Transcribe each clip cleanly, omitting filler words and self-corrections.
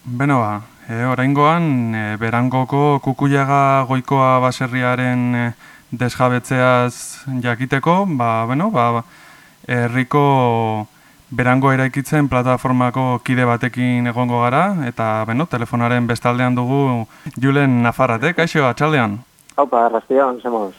Beno oraingoan Berangoko Kukuiaga Goikoa baserriaren desjabetzeaz jakiteko, herriko Berango eraikitzen plataformako kide batekin egongo gara, eta telefonaren bestaldean dugu Julen Nafarrate, kaixo, atxaldean? Haupa, arrastion, zemoz.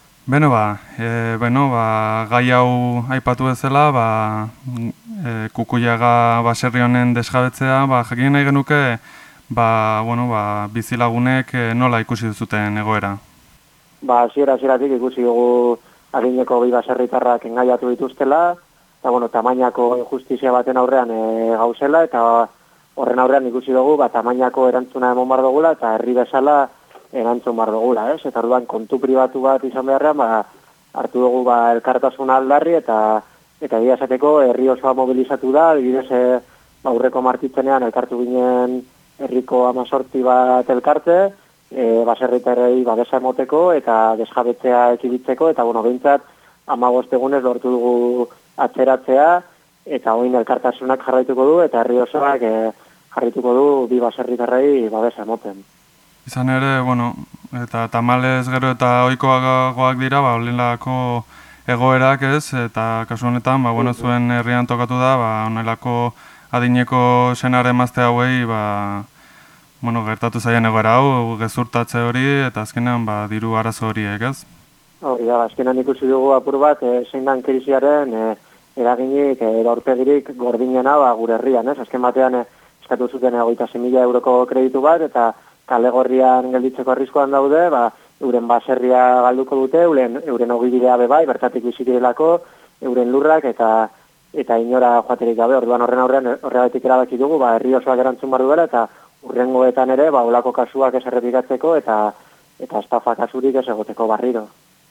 Gai hau aipatu ezela, Kukuiaga baserri honen desjabetzea, jakin nahi genuke, bizilagunek nola ikusi duzuten egoera? Hasieratik ikusi dugu adineko bi baserritarrak engaiatu dituztela, eta tamainako injustizia baten aurrean gauzela, eta horren aurrean ikusi dugu, tamainako erantzuna emon bar dugula, eta herri bezala erantzun bar dugula, ez? Eta orduan kontu pribatu bat izan beharrean, hartu dugu elkartasuna aldarri, eta egia esateko herri osoa mobilizatu da, adibidez aurreko martitzenean elkartu ginen herriko 18 bat elkarte, baserritarrei babesa emoteko eta desjabetzea ekiditzeko, eta behintzat 15 egunez lortu dugu atzeratzea, eta oin elkartasunak jarraituko du, eta herri osoak jarraituko du bi baserritarrei babesa emoten. Izan ere, eta tamalez gero eta ohikoagoak dira, honelako egoerak ez, eta kasu honetan, zuen herrian tokatu da, honelako adineko senare emazte hauei, gertatu zaien egoera hau, gezurtatze hori, eta azkenean, diru arazo horiek, ez? Hori da, azkenean ikusi dugu apur bat, zein dan krisiaren eraginik, aurpegirik gordinena gure herrian, ez? Azken batean, eskatu zuten 26.000 euroko kreditu bat, eta kale gorrian gelditzeko arriskoan daude, euren baserria galduko dute, euren ogibidea bebai, bertatik bizitirelako, euren lurrak, eta inora joaterik gabe, orduan horregatik erabaki dugu, herri osoak erantzun bar duela, eta urrengoetan ere, olako kasuak ez errepikatzeko, eta estafa kasurik ez egoteko barriro.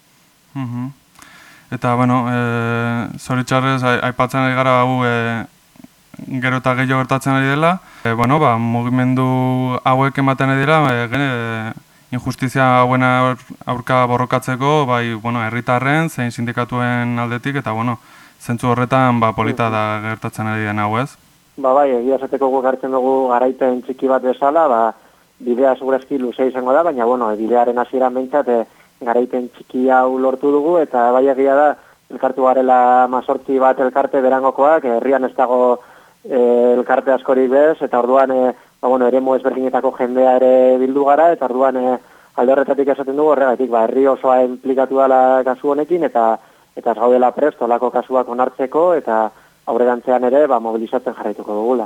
Eta, zoritxarrez, aipatzen ari gara, gero eta gehiago gertatzen ari dela, mugimendu hauek ematen ari dira, injustizia hauen aurka borrokatzeko, herritarren, zein sindikatuen aldetik, eta, zentzu horretan, polita da gertatzen ari den hau, ez? Egia esateko hartzen dugu garaipen txiki bat bezala, bidea segurazki luzea izango da, baina, bidearen hasieran behintzat, garaipen txiki hau lortu dugu, eta egia da, elkartu garela 18 bat elkarte Berangokoak, herrian ez dago elkarte askorik bez, eta orduan, eremu ezberdinetako jendea ere bildu gara, eta orduan alde horretatik esaten dugu horregatik, herri osoa implikatu dela kasu honekin, eta ez gaudela prest, olako kasuak onartzeko, eta aurrerantzean ere, mobilizatzen jarraituko dugula.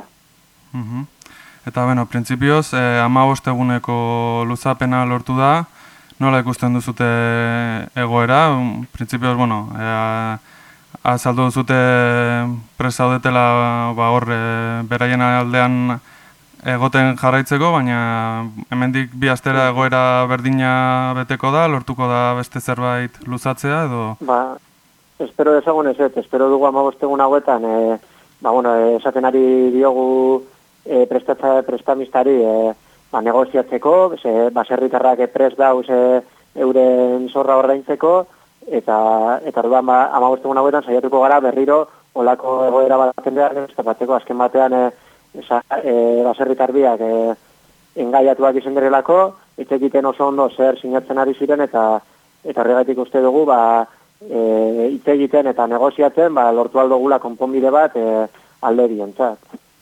Eta, printzipioz, 15 eguneko luzapena lortu da, nola ikusten duzute egoera? Printzipioz, azaldu duzute presaudetela beraien aldean egoten jarraitzeko, baina hemendik bi astera egoera berdina beteko da, lortuko da beste zerbait luzatzea, edo? Espero dezagun ez, espero dugu 15 egun hauetan, esaten ari diogu prestamistari negoziatzeko, baserritarrak prest dauz euren zorra ordaintzeko, eta orduan 15 egun hauetan saiatuko gara berriro olako egoera baten behar estapatzeko, azken batean baserritarbiak engaiatuak izan direlako, egiten oso ondo zer sinatzen ari ziren, eta horregatik uste dugu, hitz egiten eta negoziatzen, lortu aldogula konponbide bat alde bientzat.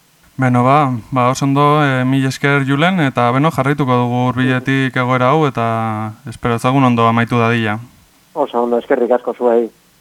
Oso ondo, mil esker Julen, eta jarraituko dugu hurbiletik egoera hau, eta espero ezagun ondo amaitu dadila. Oso ondo, eskerrik asko zuei.